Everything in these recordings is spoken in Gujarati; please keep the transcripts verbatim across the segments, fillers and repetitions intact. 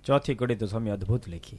ચોથી કડી તો સ્વામી અદભુત લખી,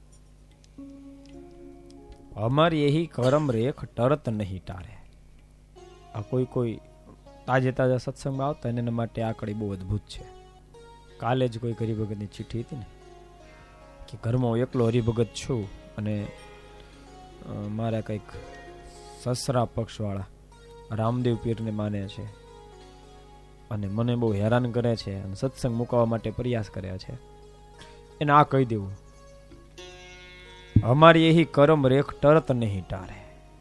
અમારી यही करम रेख टरत नहीं टारे। આ કોઈ કોઈ તાજે તાજા સત્સંગમાં આવતા એના માટે આ કડી બહુ અદભુત છે. કાલે જ કોઈ હરિભગતની ચિઠ્ઠી હતી ને કે ઘરમાં હું એકલો હરિભગત છું અને મારા કંઈક સસરા પક્ષવાળા રામદેવ પીરને માને છે અને મને બહુ હેરાન કરે છે અને સત્સંગ મુકાવવા માટે પ્રયાસ કર્યા છે. એને આ કહી દેવું, અમારી यही करम रेख टरत नहीं टारे।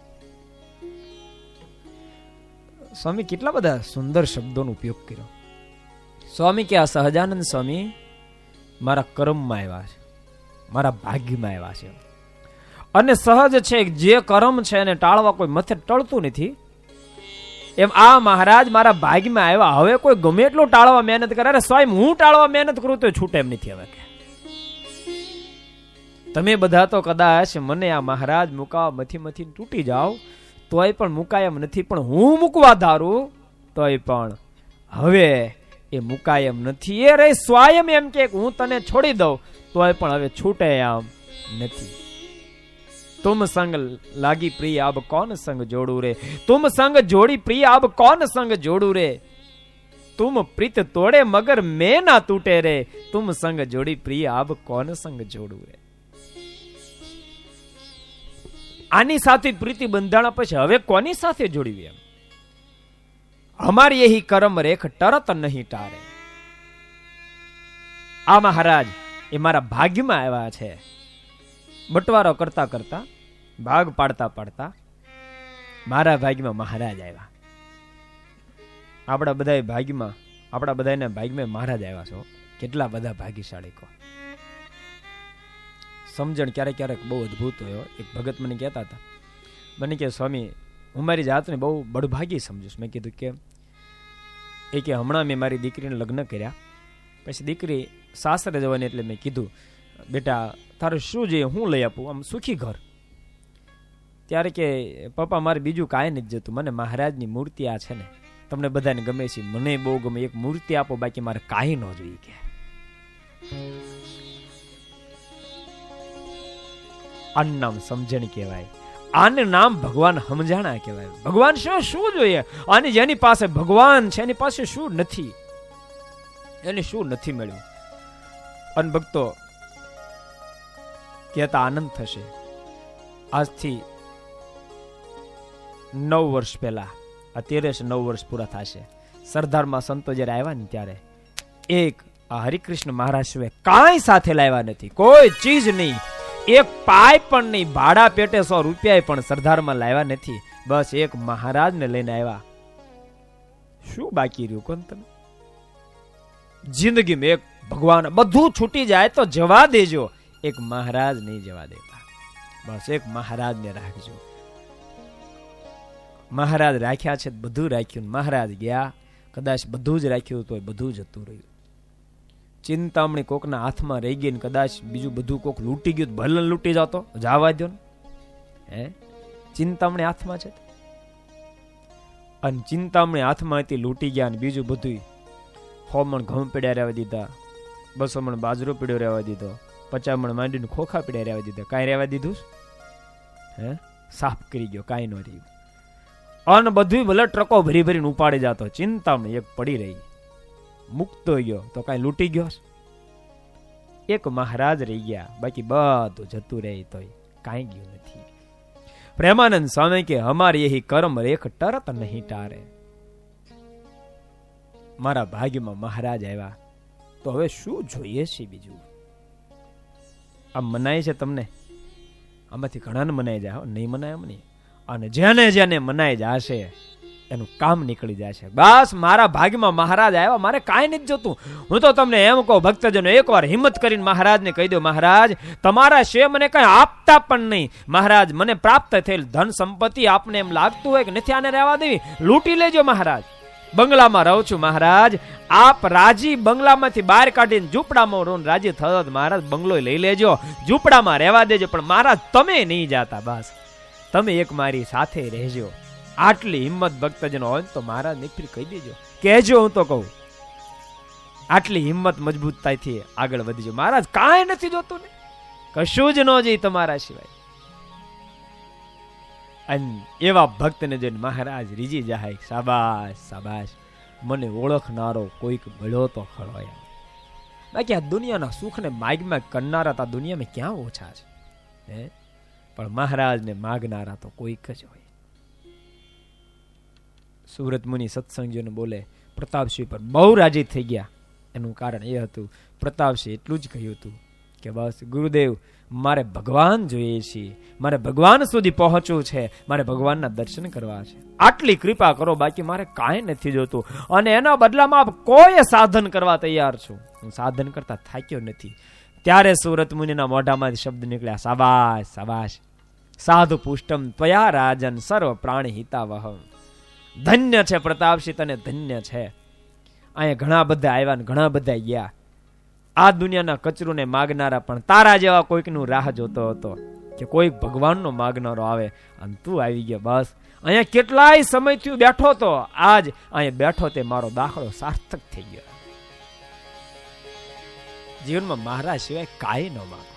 સ્વામી કેટલા બધા સુંદર શબ્દોનો ઉપયોગ કર્યો. સ્વામી કે આ સહજાનંદ સ્વામી મારા કર્મમાં આવ્યા છે, મારા ભાગ્યમાં આવ્યા છે. અને સહજ છે જે કર્મ છે એને ટાળવા કોઈ મથે ટળતું નથી, એમ આ મહારાજ મારા ભાગ્યમાં આવ્યા. હવે કોઈ ગમે એટલું ટાળવા મહેનત કરે, અરે સ્વામી હું ટાળવા મહેનત કરું તો છૂટે એમ નથી. હવે તમે બધા તો કદાચ મને આ મહારાજ મુકાવા મથી મથી તૂટી જાઓ તોય પણ મુકાય એમ નથી, પણ હું મૂકવા ધારું તોય પણ હવે એ મુકાય એમ નથી. એ રે સ્વયં એમ કે હું તને છોડી દઉં તોય પણ હવે છૂટે એમ નથી. तुम संग लागी प्रिय अब कौन संग जोड़ू रे, तुम संग जोड़ी प्रिय अब कौन संग जोड़ू रे, तुम प्रीत तोड़े मगर मैं ना टूटे रे, तुम संग जोड़ी प्रिय अब कौन संग जोड़ू रे. આની સાથે પ્રીતિ બંધાણા પછી હવે કોની સાથે જોડવી એમ. અમારી यही करम रेख टरत नहीं टारे. આ મહારાજ એ મારા ભાગ્યમાં આવ્યા છે. બટવારો કરતા કરતા ભાગ પાડતા પાડતા મારા ભાગ્યમાં મહારાજ આવ્યા. આપણા બધા ભાગ્યમાં આપણા બધાના ભાગ્યમાં મહારાજ આવ્યા છો. કેટલા બધા ભાગ્યશાળી કહો. સમજણ ક્યારેક ક્યારેક બહુ અદભુત હોય. એક ભગત મને કહેતા હતા, મને કે સ્વામી હું મારી જાતને બહુ બળભાગી સમજુ છું. મેં કીધું કે એ કે હમણાં મેં મારી દીકરીને લગ્ન કર્યા પછી દીકરી સાસરે જવાની એટલે મેં કીધું બેટા તારે શું જોઈએ હું લઈ આપું આમ સુખી ઘર. ત્યારે કે પપ્પા મારે બીજું કાંઈ નથી જતું, મને મહારાજની મૂર્તિ આ છે ને તમને બધાને ગમે છે, મને બહુ ગમે, એક મૂર્તિ આપો બાકી મારે કાંઈ ન જોઈએ. કે આનું નામ સમજણ કહેવાય, આનું નામ ભગવાન સમજાણા કહેવાય. ભગવાન શું શું જોઈએ, અને જેની પાસે ભગવાન છે એની પાસે શું નથી, એને શું નથી મળ્યું. અને ભક્તો કહેતા આનંદ થશે. આજથી નવ વર્ષ પહેલા આ તેરેસ નવ વર્ષ પૂરા થશે. સરદારમાં સંતો જયારે આવ્યા ને ત્યારે એક આ હરિકૃષ્ણ મહારાજ સિવાય કાંઈ સાથે લાવ્યા નથી, કોઈ ચીજ નહીં, એક પાય પણ નહીં, ભાડા પેટે સો રૂપિયા પણ સરદારમાં લાવ્યા નથી. બસ એક મહારાજ ને લઈને આવ્યા. શું બાકી રહ્યું કોણ તમે જિંદગીમાં? એક ભગવાન બધું છૂટી જાય તો જવા દેજો, એક મહારાજ નહીં જવા દેતા. બસ એક મહારાજ ને રાખજો. મહારાજ રાખ્યા છે બધું રાખ્યું, મહારાજ ગયા કદાચ બધું જ રાખ્યું તો બધું જતું રહ્યું. ચિંતામણી કોકના હાથમાં રહી ગઈ ને કદાચ બીજું બધું કોક લૂંટી ગયું, ભલે લૂંટી જતો જવા દો ને. હે ચિંતામણી હાથમાં છે અને ચિંતામણી હાથમાં હતી, લૂંટી ગયા ને બીજું બધું સો મણ ઘઉં પીડ્યા રહેવા દીધા, બસો મણ બાજરો પીડ્યો રહેવા દીધો, પચાસ મણ માંડીને ખોખા પીડ્યા રહેવા દીધા. કાંઈ રહેવા દીધું? હે સાફ કરી ગયો, કાંઈ ન રહ્યું. અન બધું ભલે ટ્રકો ભરી ભરીને ઉપાડી જતો, ચિંતામણી એક પડી રહી, મુક્ત ગયો તો કાંઈ લૂંટી ગયો? એક મહારાજ રહી ગયા, બાકી બધું જતું રહે તો કાંઈ ગયું નથી. પ્રેમાનંદ સ્વામી કે અમારી यही कर्म रेख टरत नहीं टारे. મારા ભાગ્યમાં મહારાજ આવ્યા તો હવે શું જોઈએ છે બીજું? આ મનાય છે તમને, આમાંથી ઘણાને મનાઈ જાય, નહીં મનાય એમ નહીં. અને જેને જેને મનાઈ જશે એનું કામ નીકળી જશે. બસ મારા ભાગ્યમાં મહારાજ આવ્યા, મારે કાંઈ નથી જોતું. હું તો તમને એમ કહું ભક્તજનો, એકવાર હિંમત કરીને મહારાજને કહી દો, મહારાજ તમારા છે મને કઈ આપતા પણ નહીં, મહારાજ મને પ્રાપ્ત થયેલ ધન સંપત્તિ આપને એમ લાગતું હોય કે નથી આને રહેવા દેવી, લૂંટી લેજો મહારાજ. બંગલામાં રહું છું મહારાજ, આપ રાજી બંગલામાંથી બહાર કાઢીને ઝૂંપડામાં રહું, રાજી થત મહારાજ બંગલો લઈ લેજો, ઝૂંપડામાં રહેવા દેજો, પણ મહારાજ તમે નહીં જાતા, બસ તમે એક મારી સાથે રહેજો. આટલી હિંમત ભક્તજનો હોય તો મહારાજ નીકળી કહી દેજો, કહેજો. હું તો કહું આટલી હિંમત મજબૂતાઈથી આગળ વધીજો. મહારાજ કાંઈ નથી જોતું ને, કશું જ ન જોઈ તમારા સિવાય. અને એવા ભક્તને જોઈને મહારાજ રીજી જાય, શાબાશ શાબાશ, મને ઓળખનારો કોઈક મળ્યો તો ખરો. બાકી આ દુનિયાના સુખને માગ માગ કરનારા તો આ દુનિયામાં ક્યાં ઓછા છે હે, પણ મહારાજને માગનારા તો કોઈક જ હોય. સુરત મુનિ સત્સંગીઓને બોલે પ્રતાપસિંહ પર બહુ રાજી થઈ ગયા. એનું કારણ એ હતું, પ્રતાપસિંહ એટલું જ કહ્યું હતું કે બસ ગુરુદેવ, મારે ભગવાન જોઈએ છે, મારે ભગવાન સુધી પહોંચવું છે, મારે ભગવાનના દર્શન કરવા છે, આટલી કૃપા કરો, બાકી મારે કાંઈ નથી જોતું. અને એના બદલામાં આપ કોઈ સાધન કરવા તૈયાર છું, હું સાધન કરતા થાક્યો નથી. ત્યારે સુરત મુનિના મોઢામાંથી શબ્દ નીકળ્યા, શાબાશ શાબાશ, સાધુ પુષ્ટમ ત્વયા રાજન સર્વ પ્રાણી હિતાવહ. ધન્ય છે પ્રતાપસિંહ, તને ધન્ય છે. અહીંયા ઘણા બધા આવ્યા ને ઘણા બધા ગયા. આ દુનિયાના કચરુને માગનારા પણ તારા જેવા કોઈકનું રાહ જોતો હતો કે કોઈક ભગવાનનો માગનારો આવે, અને તું આવી ગયો. બસ અહીંયા કેટલાય સમયથી બેઠો તો, આજ અહીંયા બેઠો તે મારો દાખલો સાર્થક થઈ ગયો. જીવનમાં મહારાજ સિવાય કાંઈ ન માગો.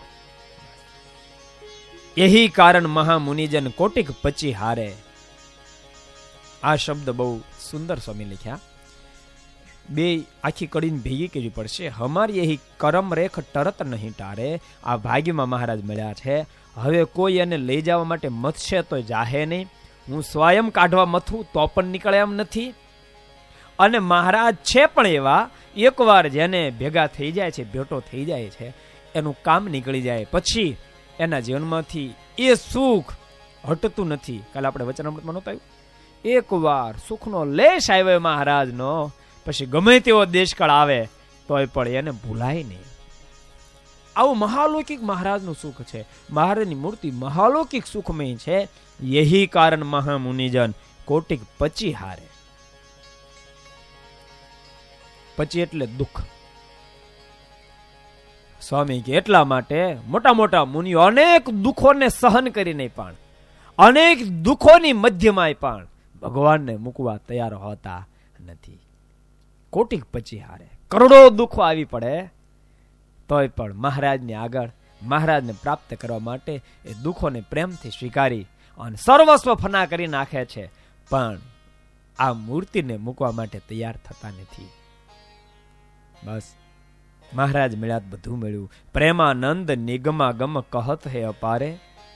यही कारण महामुनिजन कोटिक पची हारे. आ शब्द बहु सुंदर स्वामी लिख्या. बे आखी कड़ी भेगी करवी पड़शे. हमारी यही करम रेख टरत नहीं टारे. आ भाग्य में महाराज मळ्या छे. हवे कोई एने लई जवा माटे मथशे तो जाहे नहीं. हूँ स्वयं काढवा मथू तो पण निकळे एम नथी. अने महाराज छे पण एवा एक वार जेने भेगा थई जाय छे, भेटो थई जाय छे, एनु काम निकળી જાય પછી એના જીવનમાંથી એ સુખ હટતું નથી. કાલે આપણે વચનામૃતમાં નહોતું આવ્યું, એક વાર સુખનો લેશ આવ્યો મહારાજનો, પછી ગમે તેવો દેશકાળ આવે તોય પણ એને ભૂલાય નહીં. આવું મહાલૌકિક મહારાજનું સુખ છે. મહારાજની મૂર્તિ મહાલૌકિક સુખમય છે. यही कारण महामुनिजन कोटिक पची हारे. पची એટલે દુઃખ. સ્વામી કે એટલા માટે મોટા મોટા મુનિઓ અનેક દુઃખોને સહન કરીને પણ, અનેક દુઃખોની મધ્યમાં પણ ભગવાનને મૂકવા તૈયાર હોતા નથી. કોટિક પચી હારે, કરોડો દુઃખો આવી પડે તોય પણ મહારાજની આગળ, મહારાજને પ્રાપ્ત કરવા માટે એ દુઃખોને પ્રેમથી સ્વીકારી અને સર્વસ્વ ફના કરી નાખે છે, પણ આ મૂર્તિને મૂકવા માટે તૈયાર થતા નથી. બસ મહારાજ મળ્યા, બધું મળ્યું. પ્રેમાનંદ નિગમાગમ કહત હે અપારે.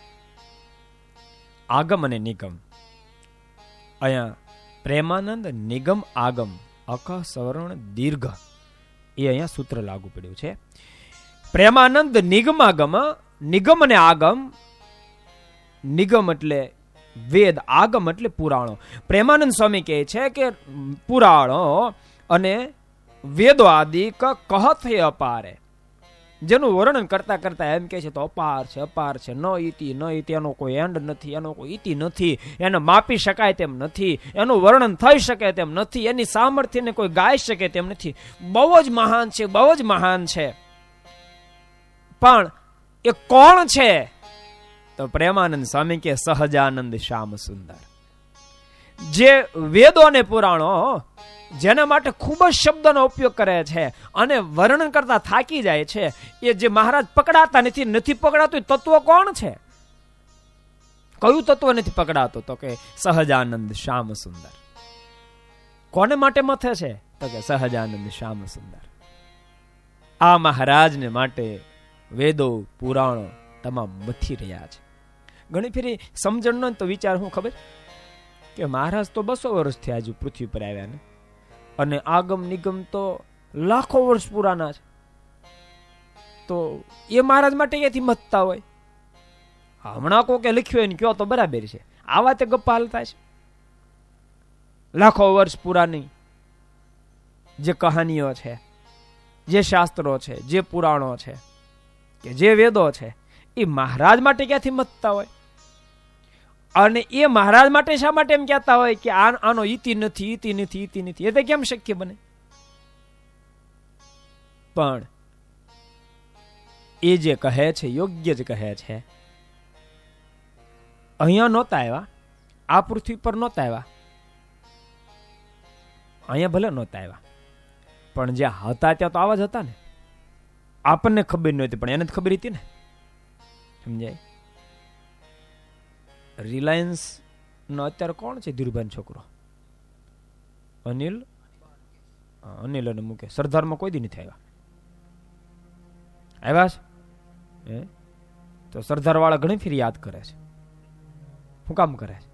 આગમ અને નિગમ, અહીંયા પ્રેમાનંદ નિગમ આગમ અક સવર્ણ દીર્ઘ એ અહીંયા સૂત્ર લાગુ પડ્યું છે. પ્રેમાનંદ નિગમાગમ, નિગમ અને આગમ. નિગમ એટલે વેદ, આગમ એટલે પુરાણો. પ્રેમાનંદ સ્વામી કહે છે કે પુરાણો અને વેદો આદિ કહત હે અપારે, જેનું વર્ણન કરતા કરતા એમ કે છે તો અપાર છે, અપાર છે, ન ઇતિ ન ઇતિ, એનો કોઈ એન્ડ નથી, એનો કોઈ ઇતિ નથી, એને માપી શકાય તેમ નથી, એનું વર્ણન થઈ શકે તેમ નથી, એની સામર્થ્યને કોઈ ગાઈ શકે તેમ નથી. બહુ જ મહાન છે, બહુ જ મહાન છે. પણ એ કોણ છે? તો પ્રેમાનંદ સ્વામી કે સહજાનંદ શ્યામ સુંદર. જે વેદો અને પુરાણો જેના માટે ખૂબ જ શબ્દનો ઉપયોગ કરે છે અને વર્ણન કરતા થાકી જાય છે, એ જે મહારાજ પકડાતા નથી, નથી પકડાતું તત્વ કોણ છે? કયું તત્વ નથી પકડાતું? તો કે સહજાનંદ શ્યામ સુંદર. કોને માટે મથે છે? તો કે સહજાનંદ શ્યામ સુંદર. આ મહારાજને માટે વેદો પુરાણો તમામ મથી રહ્યા છે. ઘણી ફેરી સમજણ ન તો વિચાર હું ખબર કે મહારાજ તો બસો વર્ષ થયા હજુ પૃથ્વી પર આવ્યા ને, અને આગમ નિગમ તો લાખો વર્ષ પુરાના છે. તો એ મહારાજ માટે ક્યાંથી મથતા હોય? હમણાં કોકે લખ્યું હોય ને કયો તો બરાબર છે, આવા તે ગપ્પા હાલતા છે. લાખો વર્ષ પુરાની જે કહાનીઓ છે, જે શાસ્ત્રો છે, જે પુરાણો છે, કે જે વેદો છે, એ મહારાજ માટે ક્યાંથી મથતા હોય? અને એ મહારાજ માટે શા માટે એમ કહેતા હોય કે આનો ઇતિ નથી, ઇતિ નથી, ઇતિ નથી? એ તો કેમ શક્ય બને? પણ એ જે કહે છે યોગ્ય જ કહે છે. અહીંયા નહોતા આવ્યા, આ પૃથ્વી પર નહોતા આવ્યા, અહીંયા ભલે નહોતા આવ્યા, પણ જ્યાં હતા ત્યાં તો આવા જ હતા ને. આપણને ખબર નહોતી પણ એને જ ખબર હતી ને. સમજાય? રિલાયન્સ નો અત્યારે કોણ છે ધીરુભાઈ છોકરો? અનિલ. અનિલ અને મુકેશ સરદારમાં કોઈ દી નથી આવ્યા. આવ્યા છે તો સરદાર વાળા ઘણી ફેર યાદ કરે છે. શું કામ કરે છે?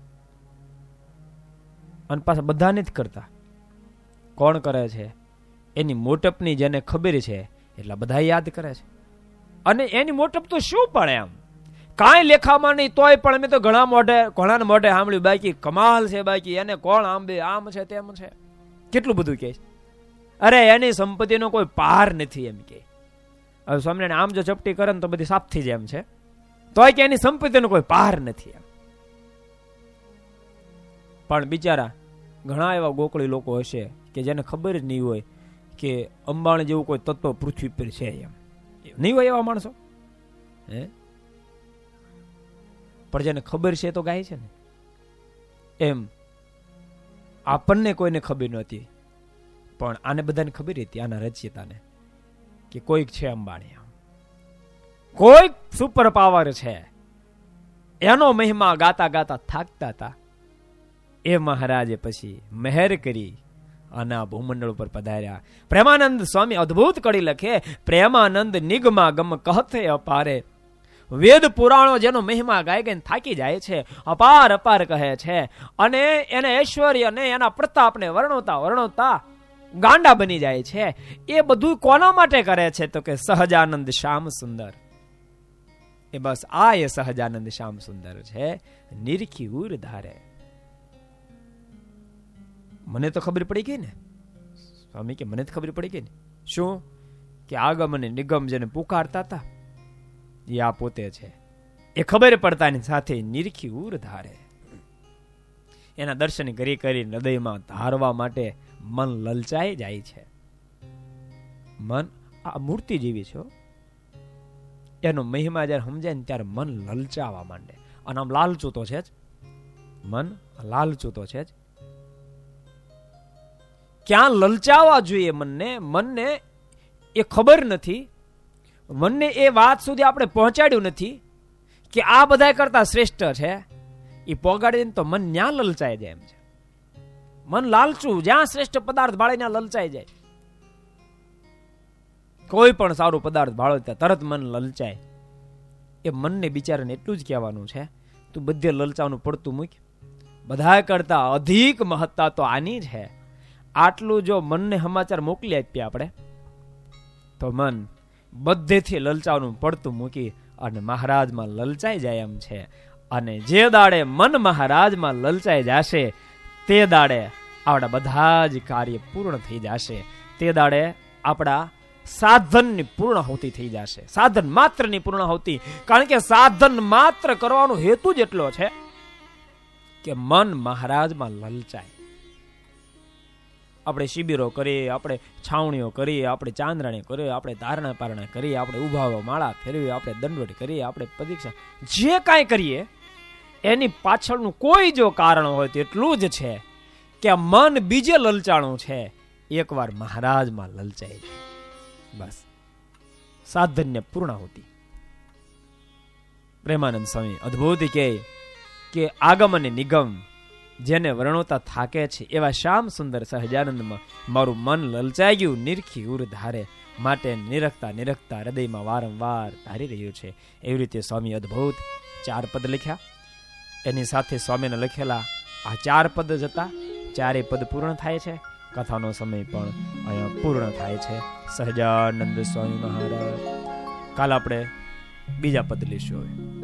અને પાછા બધાને જ કરતા. કોણ કરે છે? એની મોટપની જેને ખબર છે એટલા બધા યાદ કરે છે. અને એની મોટપ તો શું પડે એમ કાંઈ લેખામાં નહીં તોય પણ મેં તો ઘણા મોઢે ઘણા મોઢે સાંભળ્યું બાકી કમાલ છે, બાકી એને કોણ આંબે આમ છે તેમ છે, કેટલું બધું કહે. અરે એની સંપત્તિનો કોઈ પાર નથી એમ કે. હવે સ્વામિનારાયણ આમ જો ચપટી કરે ને તો બધી સાફ થઈ જાય એમ છે, તોય કે એની સંપત્તિનો કોઈ પાર નથી એમ. પણ બિચારા ઘણા એવા ગોકળી લોકો હશે કે જેને ખબર જ નહીં હોય કે અંબાણી જેવું કોઈ તત્વ પૃથ્વી પર છે એમ. નહીં હોય એવા માણસો હે, પણ જેને ખબર છે તો ગાય છે ને. એમ આપણને કોઈને ખબર નહોતી પણ આને બધાને ખબર હતી, આના રચયિતાને, કે કોઈક છે અંબાણી, કોઈક સુપર પાવર છે. એનો મહિમા ગાતા ગાતા થાકતા હતા. એ મહારાજે પછી મહેર કરી અને આ ભૂમંડળ ઉપર પધાર્યા. પ્રેમાનંદ સ્વામી અદ્ભુત કડી લખે, પ્રેમાનંદ નિગમા ગમ કહતે અપારે. વેદ પુરાણો જેનો મહિમા ગાય ગાય થાકી જાય છે, અપાર અપાર કહે છે. અને એને ઐશ્વર્ય ને એના પ્રતાપને વર્ણવતા વર્ણવતા ગાંડા બની જાય છે. એ બધું કોના માટે કરે છે? તો કે સહજાનંદ શ્યામ સુંદર. એ બસ આ એ સહજાનંદ શ્યામ સુંદર છે. નિરખી ઉર ધારે. મને તો ખબર પડી ગઈ ને સ્વામી, કે મને તો ખબર પડી ગઈ ને. શું? કે આગમ અને નિગમ જેને પુકારતા હતા એ આ પોતે છે. એ ખબર પડતાની સાથે નિરખી ઉર ધારે. એના દર્શન કરી કરી હૃદયમાં ધારવા માટે મન લલચાઈ જાય છે. મન આ મૂર્તિ જેવી છે, એનો મહિમા જયારે સમજાય ને ત્યારે મન લલચાવા માંડે. અને આમ લાલચું તો છે જ, મન લાલચું તો છે જ. ક્યાં લલચાવા જોઈએ મનને? મનને એ ખબર નથી, મનને એ વાત સુધી આપણે પહોંચાડ્યું નથી કે આ બધા કરતા શ્રેષ્ઠ છે. એ પહોંચાડીને તો મન ન્યા લલચાઈ જાય એમ છે. મન લાલચું જ્યાં શ્રેષ્ઠ પદાર્થ ભાળે ત્યાં લલચાઈ જાય. કોઈ પણ સારું પદાર્થ ભાળો ત્યાં તરત મન લલચાય. એ મનને બિચારાને એટલું જ કહેવાનું છે, તું બધે લલચાવાનું પડતું મૂક. બધા કરતા અધિક મહત્તા તો આની છે. આટલું જો મનને સમાચાર મોકલી આપીએ આપણે તો મન બધેથી લલચાવાનું પડતું મૂકી અને મહારાજમાં લલચાઈ જાય એમ છે. અને જે દાડે મન મહારાજમાં લલચાઈ જશે તે દાડે આપણા બધા જ કાર્ય પૂર્ણ થઈ જશે. તે દાડે આપણા સાધનની પૂર્ણાહુતિ થઈ જશે. સાધન માત્રની પૂર્ણાહુતિ. કારણ કે સાધન માત્ર કરવાનો હેતુ જ એટલો છે કે મન મહારાજમાં લલચાય. આપણે શિબિરો કરીએ, આપણે છાવણીઓ કરીએ, આપણે ચાંદ્રાણી કરીએ, આપણે ધારણા પારણા કરીએ, આપણે ઉભાવો માળા ફેરવીએ, આપણે દંડવટ કરીએ, આપણે પરીક્ષા જે કાંઈ કરીએ એની પાછળનું કોઈ જો કારણ હોય તો એટલું જ છે કે આ મન બીજે લલચાણું છે, એકવાર મહારાજમાં લલચાઈ જાય. બસ સાધન્ય પૂર્ણાહુતિ. પ્રેમાનંદ સ્વામી અદ્ભુત કહે કે આગમ અને નિગમ જેને વર્ણોતા થાકે છે એવા શ્યામ સુંદર સહજાનંદમાં મારું મન લલચાઈ ગયું. નિરખી ઉર ધારે માટે નિરખતા નિરખતા હૃદયમાં વારંવાર ધારી રહ્યું છે. એવી રીતે સ્વામી અદ્ભુત ચાર પદ લખ્યા. એની સાથે સ્વામીને લખેલા આ ચાર પદ જ હતા. ચારે પદ પૂર્ણ થાય છે. કથાનો સમય પણ અહીંયા પૂર્ણ થાય છે. સહજાનંદ સ્વામી મહારાજ. કાલ આપણે બીજા પદ લઈશું.